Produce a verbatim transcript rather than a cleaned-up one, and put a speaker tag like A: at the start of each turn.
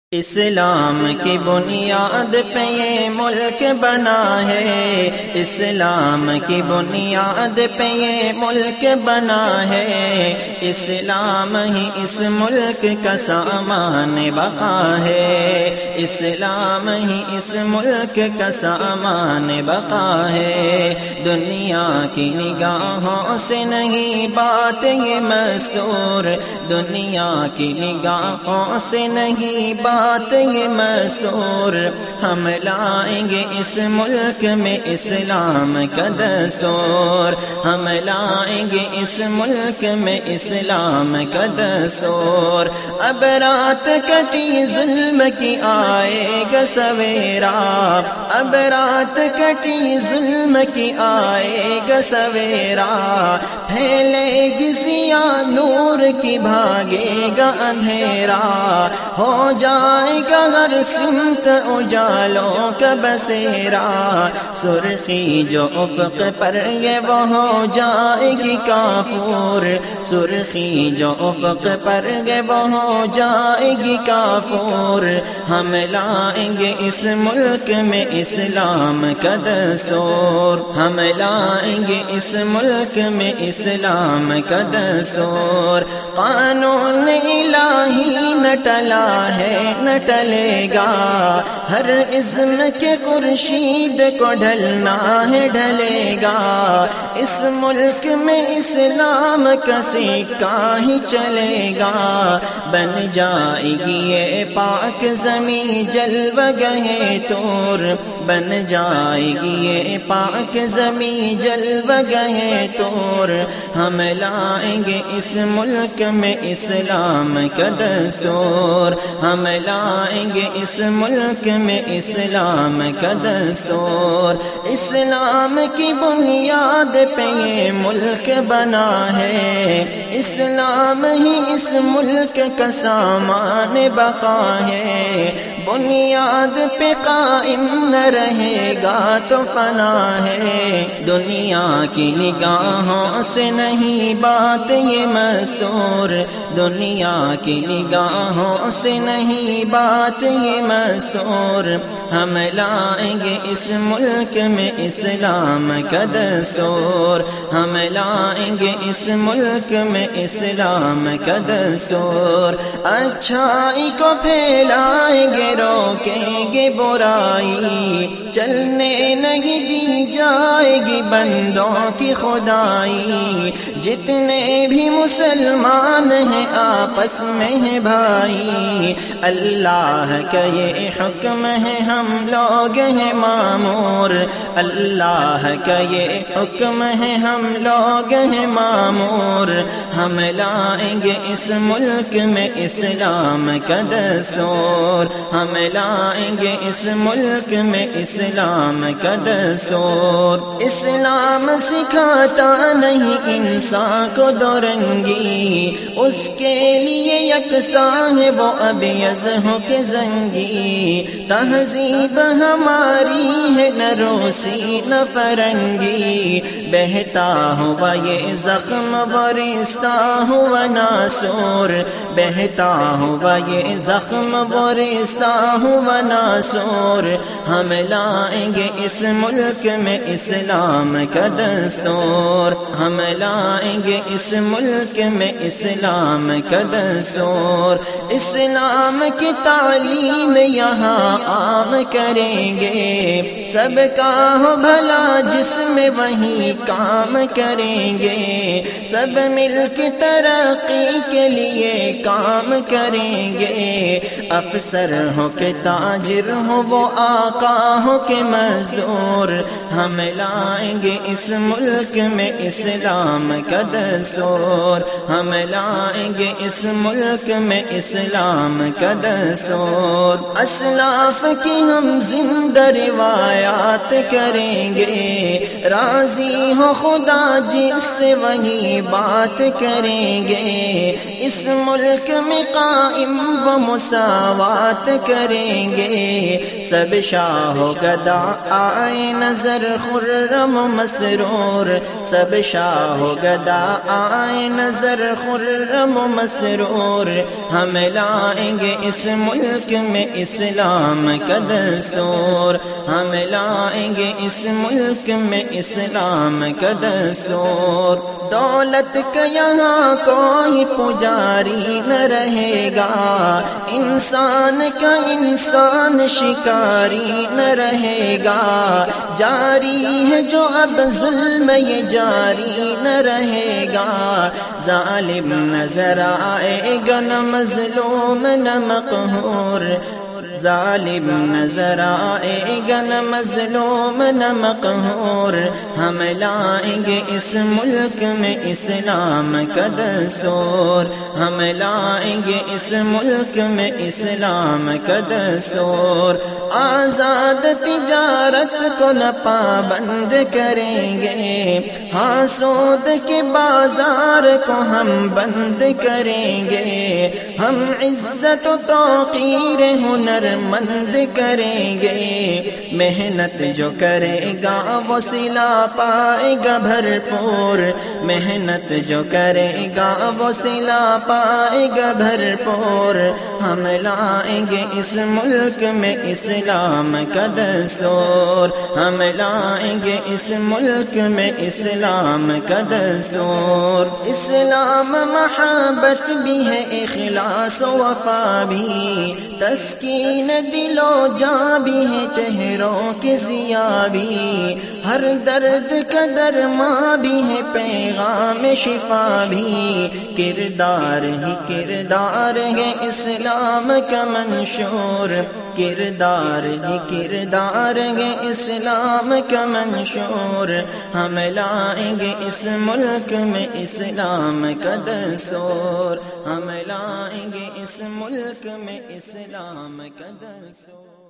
A: اسلام کی بنیاد پہ یہ ملک بنا ہے، اسلام کی بنیاد پہ یہ ملک بنا ہے، اسلام ہی اس ملک کا سامان بقا ہے، اسلام ہی اس ملک کا سامان بقا ہے۔ دنیا کی نگاہوں سے نہیں بات یہ مستور، دنیا کی نگاہوں سے نہیں بات بات یہ مستور، ہم لائیں گے اس ملک میں اسلام کا دستور، ہم لائیں گے اس ملک میں اسلام کا دستور۔ اب رات کٹی ظلم کی آئے گا سویرا، اب رات کٹی ظلم کی آئے گا سویرا، پھیلے گی ضیاء نور کی بھاگے گا اندھیرا، ہو جائے گا ہر سمت اجالوں کا بسیرا، سرخی جو افق پر یہ وہ ہو جائے گی کافور، سرخی جو افق پر یہ وہ ہو جائے گی کافور، ہم لائیں گے اس ملک میں اسلام کا دستور، ہم لائیں گے اس ملک میں اسلام کا دستور۔ قانون الہی نہ ٹلا ہے نہ ٹلے گا، ہر عزم کے خورشید کو ڈھلنا ہے ڈھلے گا، اس ملک میں اسلام کا سکہ ہی چلے گا، بن جائے گی یہ پاک زمیں جلوہ گہ طور، بن جائے گی یہ پاک زمیں جلوہ گہ طور، ہم لائیں گے اس ملک میں اسلام کا دستور، ہم لائیں گے اس ملک میں اسلام کا دستور۔ اسلام کی بنیاد پہ یہ ملک بنا ہے، اسلام ہی اس ملک کا سامان بقا ہے، بنیاد پہ قائم نہ رہے گا تو فنا ہے، دنیا کی نگاہوں سے نہیں بات یہ مستور، دنیا کی نگاہوں سے نہیں بات یہ مستور، ہم لائیں گے اس ملک میں اسلام کا دستور، ہم لائیں گے اس ملک میں اسلام کا دستور۔ اچھائی کو پھیلائیں گے روکیں گے برائی، چلنے نہیں دی جائے گی بندوں کی خدائی، جتنے بھی مسلمان ہیں آپس میں ہیں بھائی، اللہ کا یہ حکم ہے ہم لوگ ہیں مامور، اللہ کا یہ حکم ہے ہم لوگ ہیں مامور، ہم لائیں گے اس ملک میں اسلام کا دستور، ہم لائیں گے اس ملک میں اسلام کا دستور۔ اسلام سکھاتا نہیں انسان کو دو رنگی، اس کے لیے یکساں ہے وہ ابیض ہو کے زنگی، تہذیب ہماری ہے نہ روسی نہ فرنگی، بہتا ہوا یہ زخم ورستہ ہوا ناسور، بہتا ہوا یہ زخم ورستہ ہوا ناسور، ہم لائیں گے اس ملک میں اسلام کا دستور، ہم لائیں گے اس ملک میں اسلام کا دستور۔ اسلام کی تعلیم یہاں عام کریں گے، سب کا ہو بھلا جس میں وہی کام کریں گے، سب مل کے ترقی کے لیے کام کریں گے، افسر ہو کے تاجر ہو وہ آقا ہو کے مزدور، ہم لائیں گے اس ملک میں اسلام کا دستور، ہم لائیں گے اس ملک میں اسلام کا دستور۔ اسلاف کی ہم زندہ روایات کریں گے، راضی ہو خدا جس سے وہی بات کریں گے، اس ملک میں قائم و مساوات کریں گے، سب شاہ و گدا آئے نظر خرم و مسرور، سب شاہ و گدا آئے نظر خرم و مسرور، ہم لائیں گے اس ملک میں اسلام کا دستور، ہم لائیں گے اس ملک میں اسلام کا دستور۔ دولت کا یہاں کوئی پجاری نہ رہے گا، انسان کا انسان شکاری نہ رہے گا، جاری ہے جو اب ظلم یہ جاری نہ رہے گا، ظالم نظر آئے گا نہ مظلوم نہ مقہور، ظالم نظر آئے گا نہ مظلوم نہ مقہور، ہم لائیں گے اس ملک میں اسلام کا دستور، ہم لائیں گے اس ملک میں اسلام کا دستور، آزاد تجارت کو نہ پابند کریں گے، ہاں سود کے بازار کو ہم بند کریں گے، ہم عزت و توقیر ہنر مند کریں گے، محنت جو کرے گا وہ صلہ پائے گا بھرپور، محنت جو کرے گا وہ صلہ پائے گا بھرپور، ہم لائیں گے اس ملک میں اسلام کا دستور، ہم لائیں گے اس ملک میں اسلام کا دستور، اسلام محبت بھی ہے اخلاص و وفا بھی، تسکین دل و جاں بھی ہے چہروں کے ضیاء بھی، ہر درد کا درماں بھی ہے پیغام شفا بھی، کردار ہی کردار ہے اسلام کا منشور، کردار ہی کردار ہے اسلام کا منشور، ہم لائیں گے اس ملک میں اسلام کا دستور، ہم لائیں گے اس ملک میں اسلام کا دستور۔